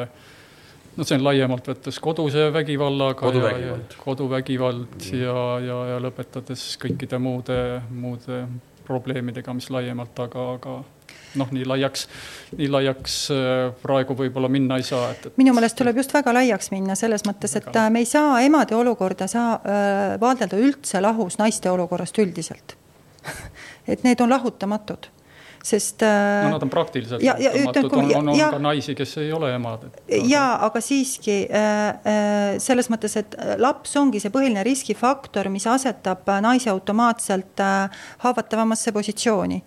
no see on laiemalt võttes koduse vägivallaga, koduvägivald ja lõpetades kõikide muude probleemidega, mis laiemalt, aga noh, nii laiaks praegu võib-olla minna ei saa. Minu meelest tuleb just väga laiaks minna selles mõttes, et me ei saa emade olukorda vaadelda üldse lahus naiste olukorrast üldiselt. Et need on lahutamatud. Sest, no nad on praktiliselt on ka naisi, kes ei ole emad. Aga siiski selles mõttes, et laps ongi see põhiline riskifaktor, mis asetab naise automaatselt haavatavamasse positsiooni.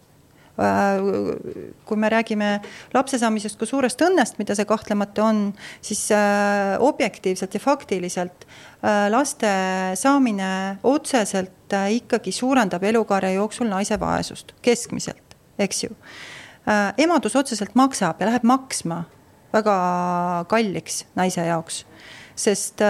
Kui me räägime lapse saamisest kui suurest õnnest, mida see kahtlemata on, siis objektiivselt ja faktiliselt laste saamine otseselt ikkagi suurendab elukaare jooksul naise vaesust keskmiselt. Eks ju. Emadus otseselt maksab ja läheb maksma väga kalliks naise jaoks, sest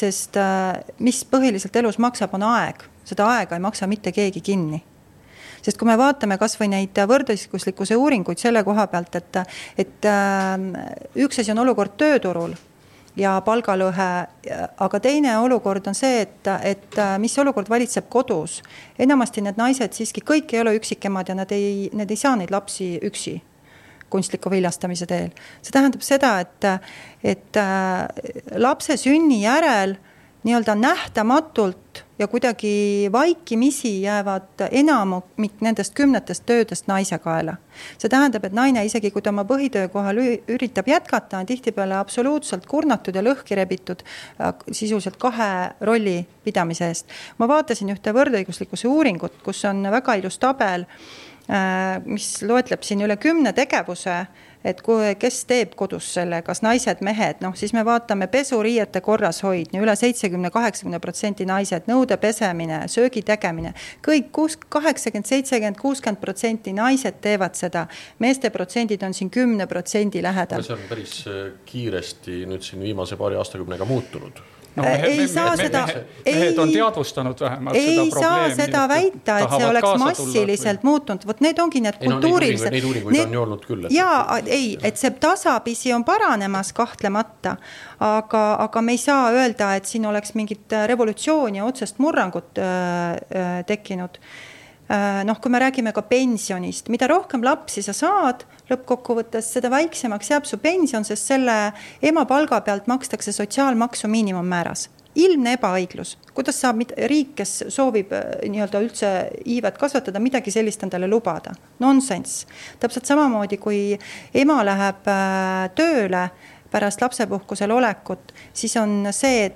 mis põhiliselt elus maksab, on aeg. Seda aega ei maksa mitte keegi kinni. Sest kui me vaatame kas või neid võrdõiguslikkuse uuringuid selle koha pealt, et üks asi on olukord tööturul ja palgalõhe, aga teine olukord on see, et mis olukord valitseb kodus. Enamasti need naised siiski kõik ei ole üksikemad ja need ei saa neid lapsi üksi kunstliku viljastamise teel. See tähendab seda, et lapse sünni järel nii-öelda nähtamatult ja kuidagi vaikimisi jäävad enamik nendest 10 töödest naise kaela. See tähendab, et naine isegi kui ta oma põhitöö kohal üritab jätkata, on tihtipeale absoluutselt kurnatud ja lõhki rebitud sisuliselt 2 rolli pidamise eest. Ma vaatasin ühte võrdõiguslikkuse uuringut, kus on väga ilus tabel, mis loetleb siin üle 10 tegevuse, et kes teeb kodus selle, kas naised, mehed, siis me vaatame pesuriiete korras hoidni, üle 70-80% naised, nõude pesemine, söögi tegemine, kõik 80, 70, 60% naised teevad seda, meeste protsendid on siin 10% lähedal. See on päris kiiresti nüüd siin viimase paari aastakümnega muutunud. No, mehed on teadvustanud vähemalt seda probleemi. Ei saa seda väita, et see oleks massiliselt muutunud. Vot need ongi need kultuurilised. Neid uuringuid on ju olnud küll. Et see tasapisi on paranemas kahtlemata, aga me ei saa öelda, et siin oleks mingit revolutsiooni ja otsest murrangut tekkinud. Kui me räägime ka pensionist, mida rohkem lapsi sa saad lõppkokkuvõttes, seda väiksemaks jääb su pension, sest selle ema palga pealt makstakse sotsiaalmaksu miinimummääras. Ilmne ebaõiglus. Kuidas saab riik, kes soovib nii-öelda üldse iivet kasvatada, midagi sellist endale lubada? Nonsense. Täpselt samamoodi, kui ema läheb tööle pärast lapsepuhkusel olekut, siis on see,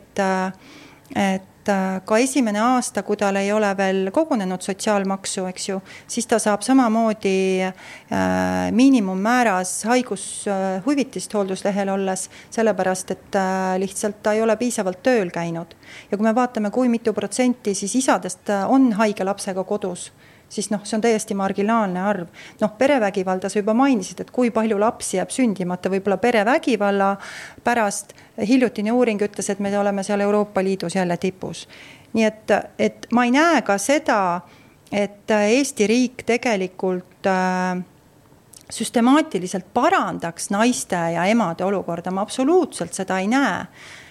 et ka esimene aasta, kui tal ei ole veel kogunenud sotsiaalmaksu, eks ju, siis ta saab samamoodi miinimummääras haigushüvitist hoolduslehel olles, sellepärast, et lihtsalt ta ei ole piisavalt tööl käinud. Ja kui me vaatame, kui mitu protsenti siis isadest on haige lapsega kodus, siis see on täiesti marginaalne arv. Perevägivalda sa juba mainisid, et kui palju lapsi jääb sündimata, võib-olla perevägivalla pärast. Hiljutine uuring ütles, et me oleme seal Euroopa Liidus jälle tipus. Nii et ma ei näe ka seda, et Eesti riik tegelikult süstemaatiliselt parandaks naiste ja emade olukorda. Ma absoluutselt seda ei näe.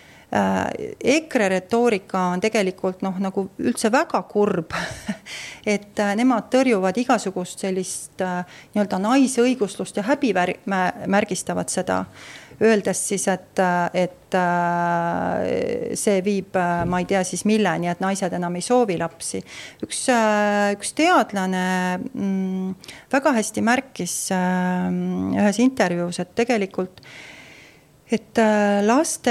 EKRE retoorika on tegelikult nagu üldse väga kurb, et nemad tõrjuvad igasugust sellist nii-öelda naisõiguslust ja häbimärgistavad seda, öeldes siis, et see viib, ma ei tea siis milleni, et naised enam ei soovi lapsi. Üks teadlane väga hästi märkis ühes intervjuus, et tegelikult et laste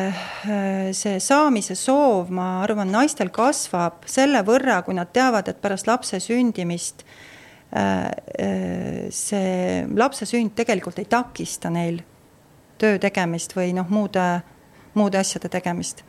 see saamise soov, ma arvan, naistel kasvab selle võrra, kui nad teavad, et pärast lapse sündimist see lapse sünd tegelikult ei takista neil töö tegemist või muude asjade tegemist.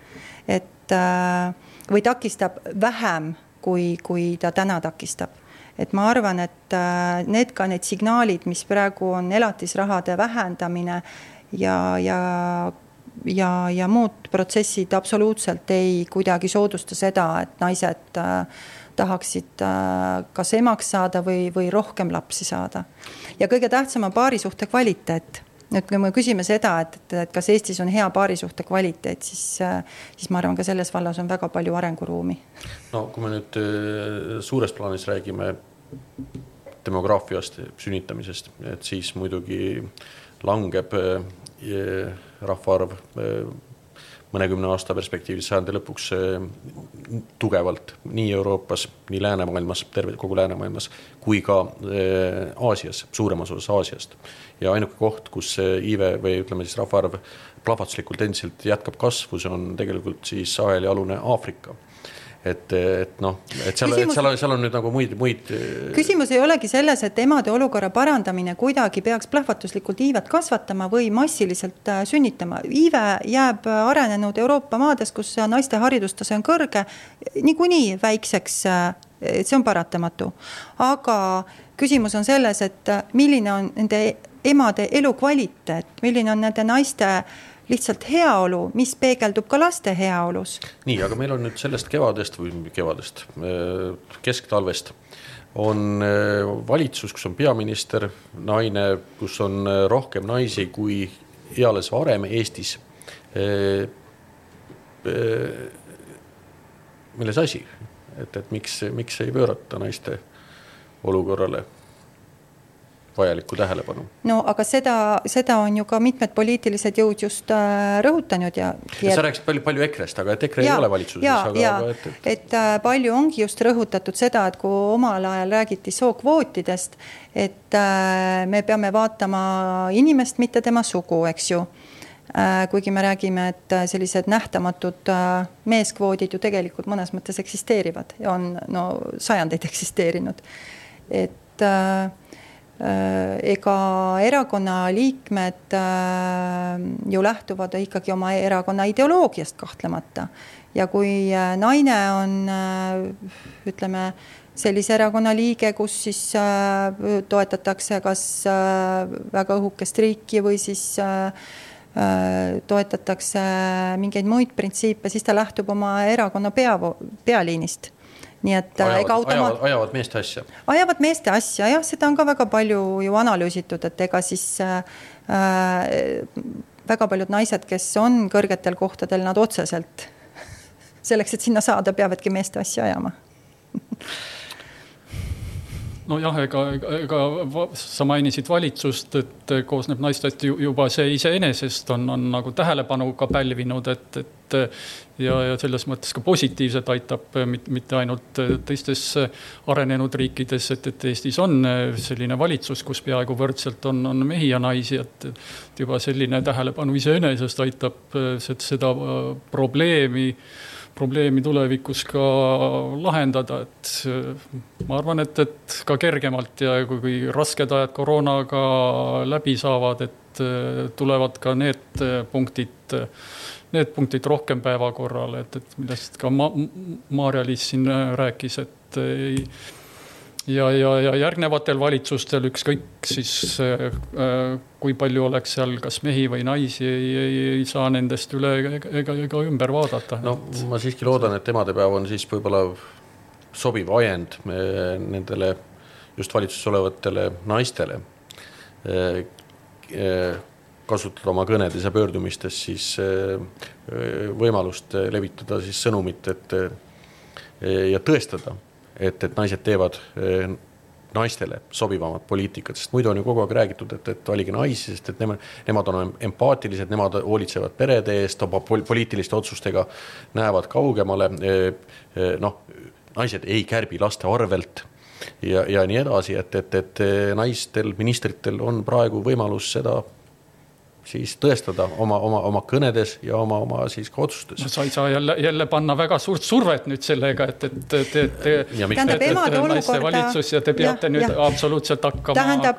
Või takistab vähem, kui ta täna takistab. Et ma arvan, et need signaalid, mis praegu on elatisrahade vähendamine ja muud protsessid absoluutselt ei kuidagi soodusta seda, et naised tahaksid kas emaks saada või rohkem lapsi saada. Ja kõige tähtsam on paarisuhte kvaliteet. Nüüd, kui me küsime seda, et kas Eestis on hea paarisuhte kvaliteet, siis ma arvan, ka selles vallas on väga palju arenguruumi. No kui me nüüd suures plaanis räägime demograafiast, sünnitamisest, et siis muidugi langeb rahvaarv mõnekümne aasta perspektiivis sajandi lõpuks tugevalt nii Euroopas, nii läänemaailmas, kogu läänemaailmas, kui ka Aasias, suuremas osas Aasiast. Ja ainuke koht, kus iive või ütleme siis rahvaarv plahvatuslikult endiselt jätkab kasvu, see on tegelikult siis Saheli alune Aafrika. Et seal on nüüd nagu muid... Küsimus ei olegi selles, et emade olukorra parandamine kuidagi peaks plahvatuslikult iivet kasvatama või massiliselt sünnitama. Iive jääb arenenud Euroopa maades, kus naiste haridustase on kõrge, niikuinii väikseks, see on paratamatu. Aga küsimus on selles, et milline on nende emade elukvaliteet, milline on nende naiste lihtsalt heaolu, mis peegeldub ka laste heaolus. Nii, aga meil on nüüd sellest kevadest, kesktalvest on valitsus, kus on peaminister, naine, kus on rohkem naisi kui eales varem Eestis. Milles asi? Et miks ei pöörata naiste olukorrale vajalikku tähelepanu. No aga seda on ju ka mitmed poliitilised jõud just rõhutanud. Sa rääksid palju EKRE-st, aga et EKRE ei ole valitsuses. Et palju ongi just rõhutatud seda, et kui omal ajal räägiti sookvootidest, et me peame vaatama inimest, mitte tema sugu, eks ju. Kuigi me räägime, et sellised nähtamatud meeskvoodid ju tegelikult mõnes mõttes eksisteerivad ja on sajandeid eksisteerinud. Et ega erakonna liikmed ju lähtuvad ikkagi oma erakonna ideoloogiast kahtlemata. Ja kui naine on, ütleme, sellise erakonna liige, kus siis toetatakse kas väga õhukest riiki või siis toetatakse mingeid muid printsiipe, siis ta lähtub oma erakonna pealiinist. Nii et ajavad meeste asja. Ajavad meeste asja, jah, seda on ka väga palju ju analüüsitud, et ega siis väga paljud naised, kes on kõrgetel kohtadel, nad otseselt selleks, et sinna saada, peavadki meeste asja ajama. No jah, ega sa mainisid valitsust, et koosneb naistest juba see iseenesest on nagu tähelepanu ka pälvinud, ja selles mõttes ka positiivselt aitab mitte ainult teistes arenenud riikides, et Eestis on selline valitsus, kus peaaegu võrdselt on mehi ja naisi, et juba selline tähelepanu iseenesest aitab seda probleemi tulevikus ka lahendada, et ma arvan, et ka kergemalt ja kui rasked ajad koroonaga läbi saavad, et tulevad ka need punktid rohkem päevakorrale, et millest ka Maarja-Liis siin rääkis, et ja järgnevatel valitsustel ükskõik siis kui palju oleks seal kas mehi või naisi ei saa nendest üle ega ümber vaadata. No ma siiski loodan, et emadepäev on siis võib-olla sobiv ajend nendele just valitsuses olevatele naistele kasutada oma kõnedes ja pöördumistes siis võimalust levitada siis sõnumit ja tõestada, et naised teevad naistele sobivamat poliitikat, sest muidu on ju kogu aeg räägitud, et valige naisi, sest et nemad on empaatilised, nemad hoolitsevad perede eest, oma poliitiliste otsustega näevad kaugemale, naised ei kärbi laste arvelt ja nii edasi, et naistel, ministritel on praegu võimalus seda siis tõestada oma kõnedes ja oma siis ka otsustes. Sa ei saa jälle panna väga suurt survet nüüd sellega, et naiste valitsus ja te peate nüüd absoluutselt hakkama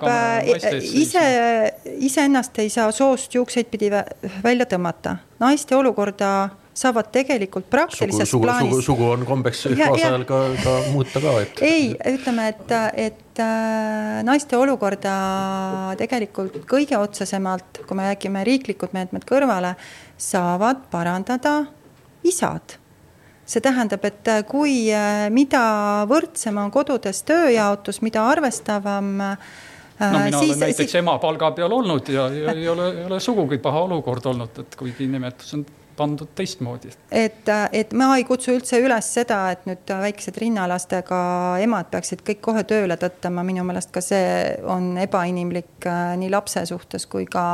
iseennast ei saa soost juukseid pidi välja tõmmata. Naiste olukorda saavad tegelikult praktilises plaanis. Sugu on kombeks kaasajal ka muuta ka. Ei, ütleme, et naiste olukorda tegelikult kõige otsesemalt, kui me räägime riiklikud meetmed kõrvale, saavad parandada isad. See tähendab, et kui mida võrdsem on kodudes tööjaotus, mida arvestavam mina olen näiteks ema palga peal olnud ja ei ole sugugi paha olukord olnud, et kuigi nimetus on pandud teistmoodi. Et ma ei kutsu üldse üles seda, et nüüd väiksed rinnalastega emad peaksid kõik kohe tööle tõttama. Minu meelest ka see on ebainimlik nii lapse suhtes kui ka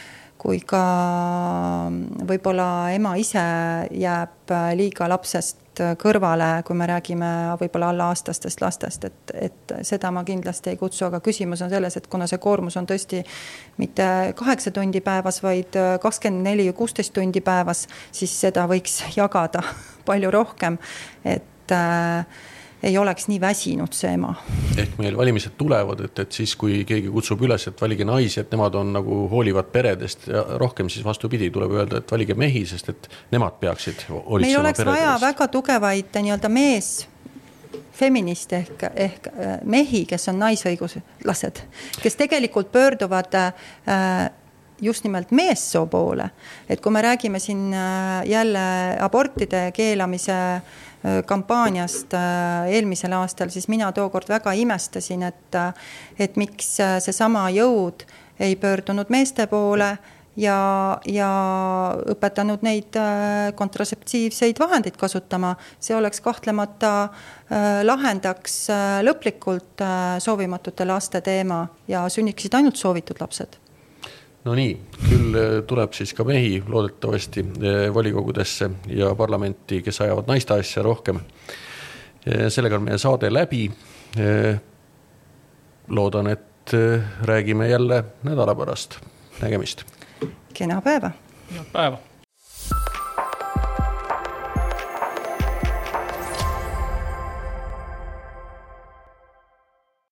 võib-olla ema ise jääb liiga lapsest kõrvale, kui me räägime võib-olla alla aastastest lastest, et seda ma kindlasti ei kutsu, aga küsimus on selles, et kuna see koormus on tõesti mitte 8 tundi päevas, vaid 24 ja 16 tundi päevas, siis seda võiks jagada palju rohkem, et ei oleks nii väsinud see ema. Ehk meil valimised tulevad, et siis kui keegi kutsub üles, et valige naisi, et nemad on nagu hoolivad peredest ja rohkem siis vastupidi tuleb öelda, et valige mehi, sest et nemad peaksid hoolitsema meil oleks peredest. Vaja väga tugevaid nii-öelda mees feminist ehk mehi, kes on naisõiguslased, kes tegelikult pöörduvad just nimelt meessoo poole. Et kui me räägime siin jälle abortide keelamise kampaaniast eelmisel aastal, siis mina tookord väga imestasin, et miks see sama jõud ei pöördunud meeste poole ja õpetanud neid kontratseptiivseid vahendeid kasutama. See oleks kahtlemata lahendaks lõplikult soovimatute laste teema ja sünniksid ainult soovitud lapsed. No nii, küll tuleb siis ka mehi loodetavasti volikogudesse ja parlamenti, kes ajavad naiste asja rohkem. Sellega on meie saade läbi. Loodan, et räägime jälle nädala pärast. Nägemist. Kena päeva. Head päeva.